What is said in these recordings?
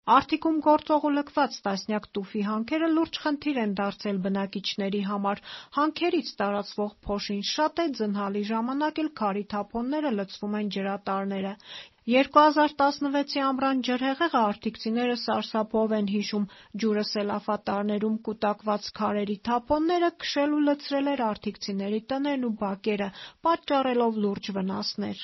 Արթիկում գործող ու լքված տասնյակ տուֆի հանքերը լուրջ խնդիր են դարձել բնակիչների համար։ Հանքերից տարածվող փոշին շատ է, ձնհալի ժամանակ էլ քարի թափոնները լցվում են ջրատարները։ 2016-ի ամռան ջրհեղեղը արթիկցիները սարսափով են հիշում։ Ջուրը սելավատարներում կուտակված քարերի թափոնները քշել ու լցրել էր արթիկցիների տներն ու բակերը, պատճառելով լուրջ վնասներ։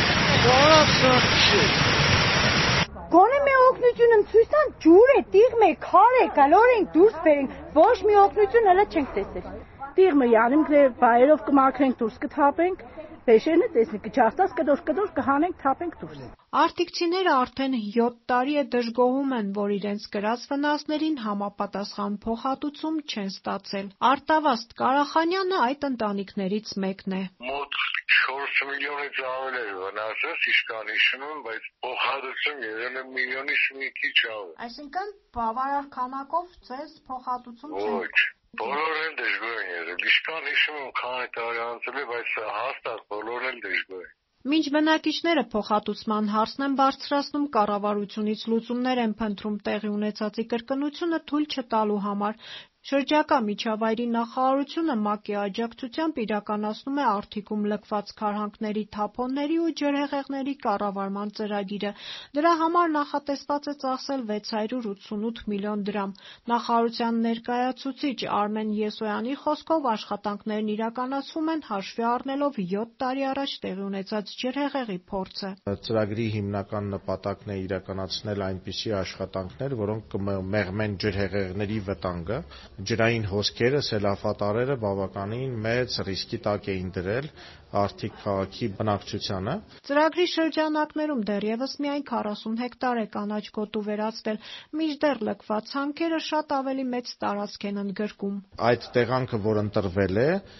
Գոնե մի օգնություն եմ ցույց տան, ջուր է, տիղմ է, քար է, գալոր ենք դուրս բերենք, ոչ մի օգնություն հələ չենք տեսել։ Տիղմը յանիմ բայերով կմաքրենք դուրս կթափենք, փեշերն տեսնի կչաստած կդոր կհանենք թափենք դուրս։ Արթիկցիները արդեն 7 տարի է դժգոհում են, որ իրենց կրած վնասներին համապատասխան փոխհատուցում չեն ստացել։ Արտավազդ Կարախանյանը այդ ընտանիքներից մեկն է։ Մոտ 4 միլիոնից ավել էր վնասը, իշքան հիշում եմ, բայց փոխհատուցում եղել է միլիոնից մի քիչ ավել։ Այսինքն բավարար քանակով ձեզ փոխհատուցում չեն։ Ոչ, բոլորն էլ դժգոհ են եղել, իշքան հիշում եմ, քանի տարի անցել է, բայց հաստատ բոլորն էլ դժգոհ են։ Մինչ բնակիչները փոխհատուցման հարցն են բարձրացնում, կառավարությունից լուծումներ են փնտրում տեղի ունեցածի կրկնությունը թույլ չտալու համար։ Շրջակա միջավայրի նախարարությունը ՄԱԿ-ի աջակցությամբ իրականացնում է Արթիկում լքված քարհանքների թափոնների ու ջրհեղեղների կառավարման ծրագիրը։ Դրա համար նախատեսված է ծախսել 688 միլիոն դրամ։ Նախարարության ներկայացուցիչ Արմեն Եսոյանի խոսքով աշխատանքներն իրականացվում են հաշվի առնելով 7 տարի առաջ տեղի ունեցած ջրհեղեղի փորձը։ Ծրագրի հիմնական նպատակն է իրականացնել այնպիսի աշխատանքներ, որոնք կմեղմեն ջրհեղեղների վտանգը։ Ջրային հոսքերը, սելավատարերը բավականին մեծ ռիսկի տակ էին դրել Արթիկ քաղաքի բնակչությանը։ Ծրագրի շրջանակներում դեռևս միայն 40 հեկտար է կանաչ գոտու վերածվել, մինչդեռ լքված հանքերը շատ ավելի մեծ տարածք են ընդգրկում։ Այդ տեղանքը, որ ընտրվել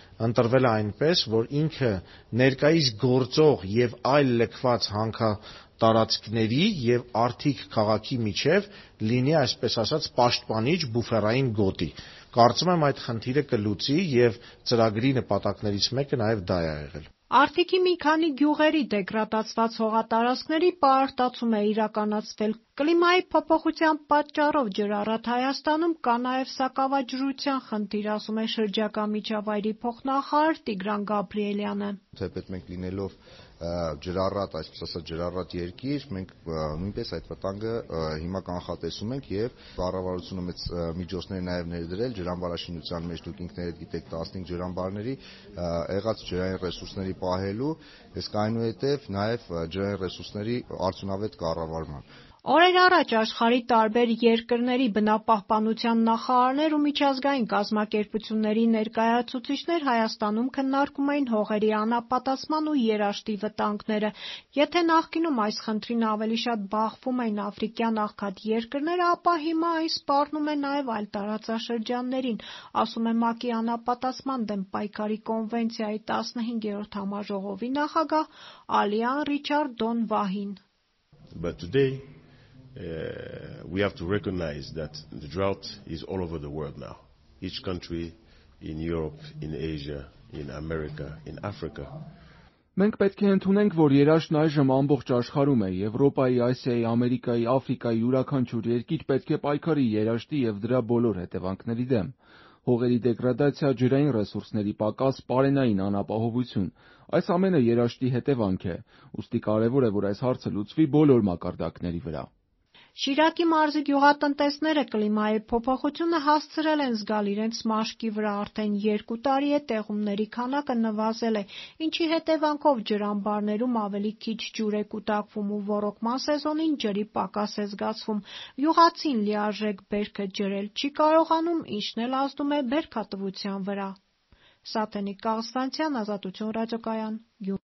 է այնպես, որ ինքը ներկայիս գործող եւ այլ լքված հանքատարածքների եւ Արթիկ քաղաքի միջև լինի, այսպես ասած, պաշտպանիչ բուֆերային գոտի։ Կարծում եմ այդ խնդիրը կլուծի եւ ծրագրի նպատակներից մեկը նաեւ դա է եղել։ Արթիկի մի քանի գյուղերի դեգրադացված հողատարածքների պարարտացում է իրականացվել։ Կլիմայի փոփոխության պատճառով ջրառատ Հայաստանում կա նաև սակավաջրության խնդիր, ասում է շրջակա միջավայրի փոխնախարար Տիգրան Գաբրիելյանը։ Թեպետ մենք լինելով ջրառատ, այսպես ասած ջրառատ երկիր, մենք նույնպես այդ վտանգը հիմա կանխատեսում ենք եւ կառավարությունը մեծ միջոցներ նաեւ ներդրել ջրամբարաշինության մեջ, դուք ինքներդ գիտեք 15 ջրամբարների եղած ջրային ռեսուրսների պահելու, իսկ այնուհետեւ նաեւ ջրային ռեսուրսների արդյունավետ կառավարման։ Օրեր առաջ աշխարհի տարբեր երկրների բնապահպանության նախարարներ ու միջազգային կազմակերպությունների ներկայացուցիչներ Հայաստանում քննարկում էին հողերի անապատասման ու երաշտի վտանգները։ Եթե նախկինում այս խնդրին ավելի շատ բախվում էին աֆրիկյան աղքատ երկրները, ապա հիմա այն սպառնում է նաև այլ տարածաշրջաններին, ասում է ՄԱԿ-ի անապատասման դեմ պայքարի կոնվենցիայի 15-րդ համաժողովի նախագահ Ալիան Ռիչարդ Դոն Վահին։ But today we have to recognize that the drought is all over the world now. Each country in Europe, in Asia, in America, in Africa. Մենք պետք է ընդունենք, որ երաշտն այժմ ամբողջ աշխարհում է։ Եվրոպայի, Ասիայի, Ամերիկայի, Աֆրիկայի յուրաքանչյուր երկիր պետք է պայքարի երաշտի եւ դրա բոլոր հետևանքների դեմ։ Հողերի դեգրադացիա, ջրային ռեսուրսների պակաս, պարենային անապահովություն։ Այս ամենը երաշտի հետևանք է։ Ուստի կարևոր է, որ այս հարցը լուծվի բոլոր մակարդակների վրա։ Շիրակի մարզի գյուղատնտեսները կլիմայի փոփոխությունը հասցրել են զգալ իրենց մաշկի վրա, արդեն 2 տարի է տեղումների քանակը նվազել է, ինչի հետևանքով ջրամբարներում ավելի քիչ ջուր է կուտակվում ու ոռոգման սեզոնին ջրի պակաս է զգացվում։ Գյուղացին լիարժեք բերքը ջրել չի կարողանում, ինչն էլ ազդում է բերքատվության վրա։ Սաթենիկ Կաղստանցյան, Ազատություն ռադիոկայան,